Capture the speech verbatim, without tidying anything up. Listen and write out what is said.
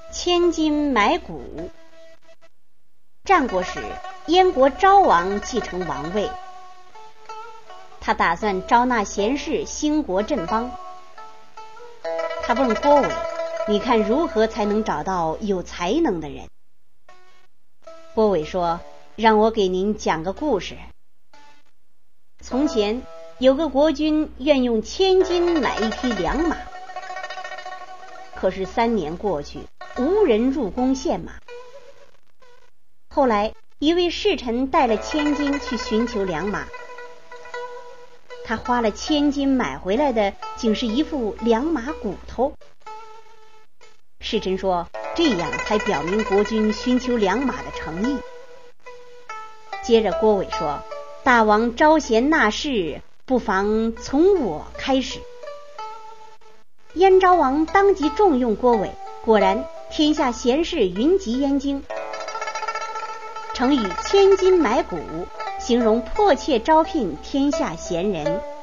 千金买骨。战国时，燕国昭王继承王位，他打算招纳贤士，兴国振邦。他问郭伟，你看如何才能找到有才能的人？郭伟说，让我给您讲个故事。从前有个国君愿用千金买一匹良马，可是三年过去，无人入宫献马。后来一位侍臣带了千金去寻求良马，他花了千金买回来的竟是一副良马骨头。侍臣说，这样才表明国君寻求良马的诚意。接着郭伟说，大王招贤纳士，不妨从我开始。燕昭王当即重用郭伟，果然天下贤士云集燕京。成语千金买骨形容迫切招聘天下贤人。